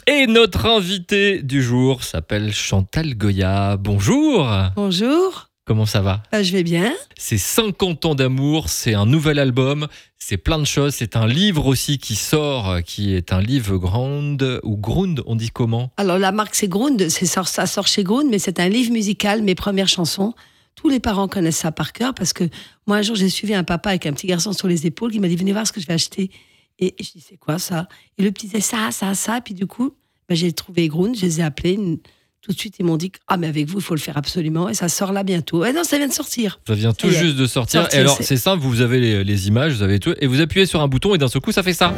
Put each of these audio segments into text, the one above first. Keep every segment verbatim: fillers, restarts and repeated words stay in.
Et notre invité du jour s'appelle Chantal Goya. Bonjour. Bonjour. Comment ça va ? Bah, je vais bien. C'est cinquante ans d'amour, c'est un nouvel album, c'est plein de choses. C'est un livre aussi qui sort, qui est un livre Grund ou Grund, on dit comment ? Alors la marque c'est Grund, c'est, ça sort chez Grund, mais c'est un livre musical, mes premières chansons. Tous les parents connaissent ça par cœur parce que moi un jour j'ai suivi un papa avec un petit garçon sur les épaules qui m'a dit venez voir ce que je vais acheter. Et je dis c'est quoi ça ? Et le petit disait ça, ça, ça. Et puis du coup, ben, j'ai trouvé Grund, je les ai appelés. Tout de suite, ils m'ont dit ah mais avec vous, il faut le faire absolument. Et ça sort là bientôt. Et non, ça vient de sortir. Ça vient tout juste de sortir. sortir. Et alors, c'est, c'est simple, vous avez les, les images, vous avez tout. Et vous appuyez sur un bouton et d'un seul coup, ça fait ça.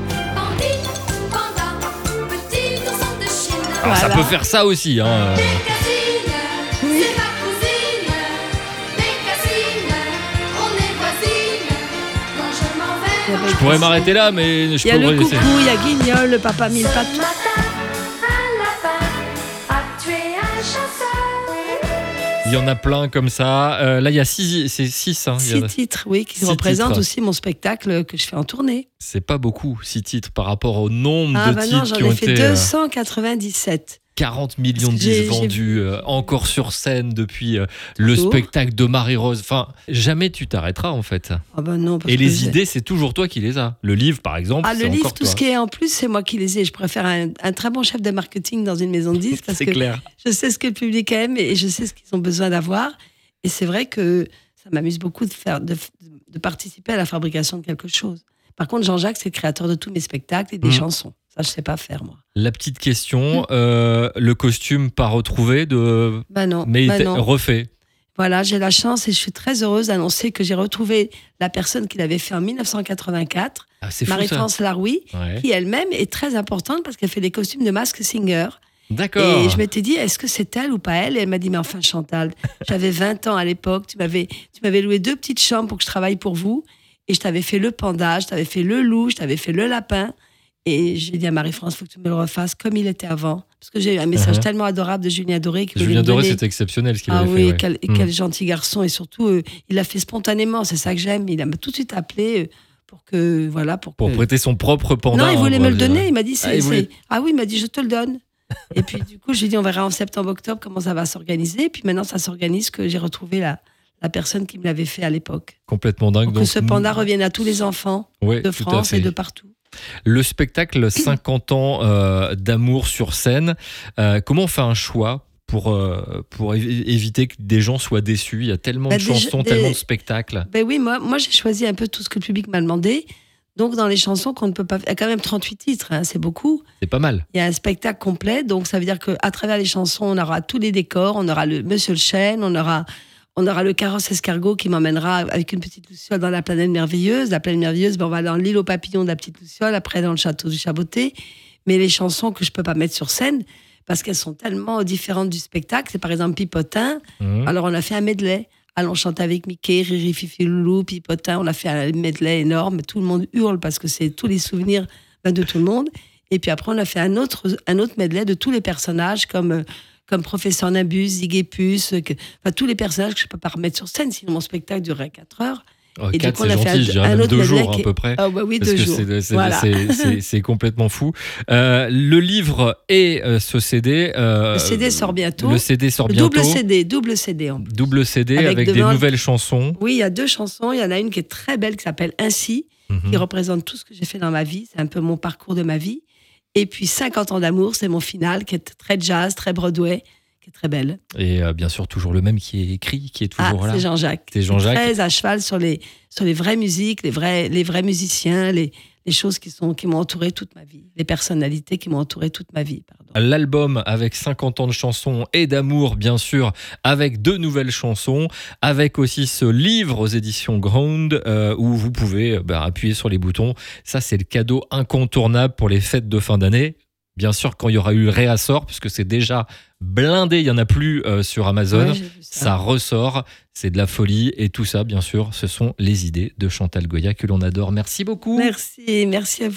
Alors, voilà. Ça peut faire ça aussi. Hein. Oui. Je pourrais m'arrêter là, mais je peux. Il y a le coucou, il y a Guignol, le papa mille pattes. Il y en a plein comme ça. Euh, là, il y a six, c'est six. Hein. Six titres, oui, qui représentent titres. Aussi mon spectacle que je fais en tournée. C'est pas beaucoup, six titres, par rapport au nombre ah, de bah titres non, j'en qui ont ai fait été... deux cent quatre-vingt-dix-sept. quarante millions de disques vendus, euh, encore sur scène depuis euh, le spectacle de Marie-Rose. Enfin, jamais tu t'arrêteras en fait. Ah bah non, parce Et que les j'ai... idées, c'est toujours toi qui les as. Le livre, par exemple, ah, c'est le livre, encore tout toi. Ce qui est en plus, c'est moi qui les ai. Je préfère un, un très bon chef de marketing dans une maison de disques parce c'est que clair. Je sais ce que le public aime et je sais ce qu'ils ont besoin d'avoir. Et c'est vrai que ça m'amuse beaucoup de, faire, de, de participer à la fabrication de quelque chose. Par contre, Jean-Jacques, c'est le créateur de tous mes spectacles et des mmh. chansons. Ça, je ne sais pas faire, moi. La petite question, mmh. euh, le costume pas retrouvé, de... bah non, mais bah il non. refait. Voilà, j'ai la chance et je suis très heureuse d'annoncer que j'ai retrouvé la personne qui l'avait fait en dix-neuf cent quatre-vingt-quatre, ah, Marie-France Larouille, ouais. qui elle-même est très importante parce qu'elle fait des costumes de Masked Singer. D'accord. Et je m'étais dit, est-ce que c'est elle ou pas elle ? Et elle m'a dit, mais enfin Chantal, j'avais vingt ans à l'époque, tu m'avais, tu m'avais loué deux petites chambres pour que je travaille pour vous, et je t'avais fait le panda, je t'avais fait le loup, je t'avais fait le lapin, et j'ai dit à Marie-France, il faut que tu me le refasses comme il était avant. Parce que j'ai eu un message uh-huh. tellement adorable de Julien Doré. Qui Julien Doré, donner... c'était exceptionnel ce qu'il ah avait oui, fait. Ouais. Quel, mmh. quel gentil garçon, et surtout, euh, il l'a fait spontanément, c'est ça que j'aime, il m'a tout de suite appelé... Euh, pour que voilà pour, pour que... prêter son propre panda. Non, il voulait hein, me le donner, il m'a dit c'est, ah, c'est... ah oui, il m'a dit je te le donne. Et puis du coup, j'ai dit on verra en septembre-octobre comment ça va s'organiser. Et puis maintenant, ça s'organise que j'ai retrouvé la, la personne qui me l'avait fait à l'époque. Complètement dingue. Pour donc que ce panda revienne à tous les enfants ouais, de France et de partout. Le spectacle cinquante ans euh, d'amour sur scène, euh, comment on fait un choix pour, euh, pour éviter que des gens soient déçus ? Il y a tellement bah, de chansons, des... tellement de spectacles. Ben oui, moi, moi j'ai choisi un peu tout ce que le public m'a demandé. Donc, dans les chansons qu'on ne peut pas... Il y a quand même trente-huit titres, hein, c'est beaucoup. C'est pas mal. Il y a un spectacle complet, donc ça veut dire qu'à travers les chansons, on aura tous les décors, on aura le Monsieur le Chêne, on aura, on aura le carrosse escargot qui m'emmènera avec une petite Luciole dans la planète merveilleuse. La planète merveilleuse, ben on va dans l'île aux papillons de la petite Luciole, après dans le château du Chaboté. Mais les chansons que je ne peux pas mettre sur scène, parce qu'elles sont tellement différentes du spectacle, c'est par exemple Pipotin. Mmh. Alors, on a fait un medley. Allons chanter avec Mickey, Riri, Fifi, Loulou, Pipotin. On a fait un medley énorme. Tout le monde hurle parce que c'est tous les souvenirs de tout le monde. Et puis après, on a fait un autre, un autre medley de tous les personnages comme, comme Professeur Nimbus, Zigépus, que, enfin, tous les personnages que je ne peux pas remettre sur scène, sinon mon spectacle durerait quatre heures. Oh, quatre, c'est gentil, je dirais même deux jours qui... à peu près. Ah bah oui, deux parce jours. que c'est, c'est, voilà. c'est, c'est, c'est complètement fou. Euh, le livre et euh, ce C D... Euh, le C D sort bientôt. Le C D sort le bientôt. Double C D, double C D en plus. Double C D avec, avec des nouvelles chansons. Oui, il y a deux chansons. Il y en a une qui est très belle qui s'appelle Ainsi, mm-hmm. qui représente tout ce que j'ai fait dans ma vie. C'est un peu mon parcours de ma vie. Et puis cinquante ans d'amour, c'est mon final qui est très jazz, très Broadway. Qui est très belle. Et euh, bien sûr, toujours le même qui est écrit, qui est toujours ah, là. C'est Jean-Jacques. C'est Jean-Jacques. Très à cheval sur les, sur les vraies musiques, les vrais, les vrais musiciens, les, les choses qui, sont, qui m'ont entouré toute ma vie, les personnalités qui m'ont entouré toute ma vie. Pardon. L'album avec cinquante ans de chansons et d'amour, bien sûr, avec deux nouvelles chansons, avec aussi ce livre aux éditions Grund euh, où vous pouvez bah, appuyer sur les boutons. Ça, c'est le cadeau incontournable pour les fêtes de fin d'année. Bien sûr, quand il y aura eu le réassort, puisque c'est déjà blindé, il n'y en a plus euh, sur Amazon, ouais, ça. ça ressort, c'est de la folie. Et tout ça, bien sûr, ce sont les idées de Chantal Goya que l'on adore. Merci beaucoup. Merci, merci à vous.